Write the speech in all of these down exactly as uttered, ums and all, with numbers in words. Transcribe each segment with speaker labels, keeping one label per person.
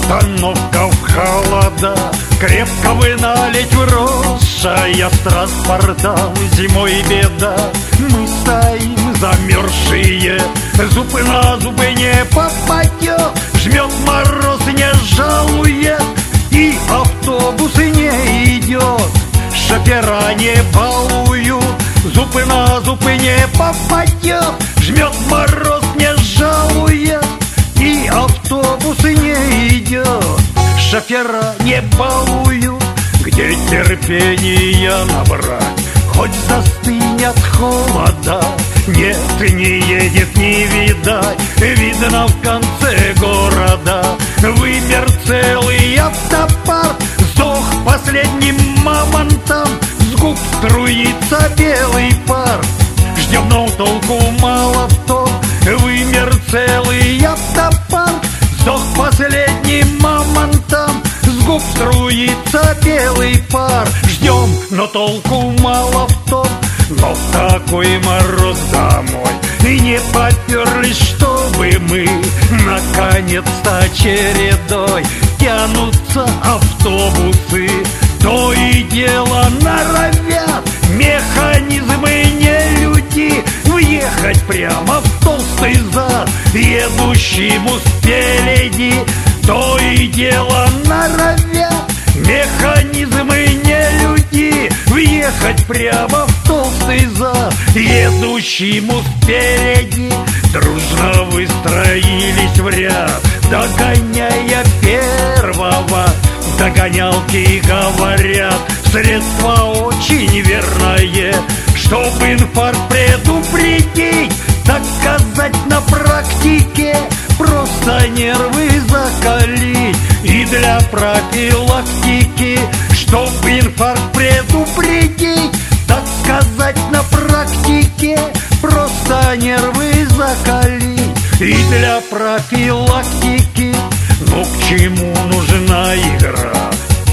Speaker 1: Остановка в холода, крепко вы налить вросшая с транспортом, зимой беда. Мы стоим замерзшие, зубы на зубы не попадет, жмет мороз, не жалует, и автобус не идет. Шофера не балуют, зубы на зубы не попадет, жмет мороз, не жалует, и автобус не идет. Шофера не балуют, где терпения набрать, хоть застынь от холода. Нет, не едет, не видать, видно в конце города. Вымер целый автопарк, сдох последним мамонтом, с губ струится белый пар. Ждем, но толку мало в том, вымер целый автопарк, сдох последним мамонтом, с губ струится белый пар. Ждем, но толку мало в том, но в такой мороз домой и не поперлись, чтобы мы. Наконец-то чередой тянутся автобусы, то и дело норовят механизмы, не люди, въехать прямо в толстый зад едущему спереди. То и дело норовят механизмы, не люди, въехать прямо в толстый зад едущему спереди. Дружно выстроились в ряд, догоняя первого. Догонялки говорят, средство очень верное, чтобы инфаркт предупредить, так сказать, на практике, просто нервы закалить. И для профилактики, чтобы инфаркт предупредить, так сказать, на практике, просто нервы закалить. И для профилактики, ну к чему нужна игра?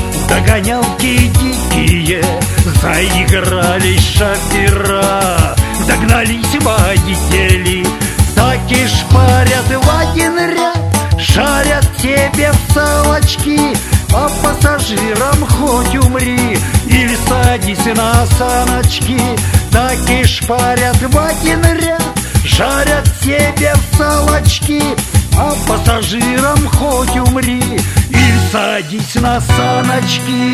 Speaker 1: Догонялки дикие, заигрались шофера. Догнались водители, так и шпарят в один ряд, шарят тебе в салочки, а пассажирам хоть умри или садись на саночки. Так и шпарят в один ряд, шарят себе в салочки, а пассажирам хоть умри или садись на саночки.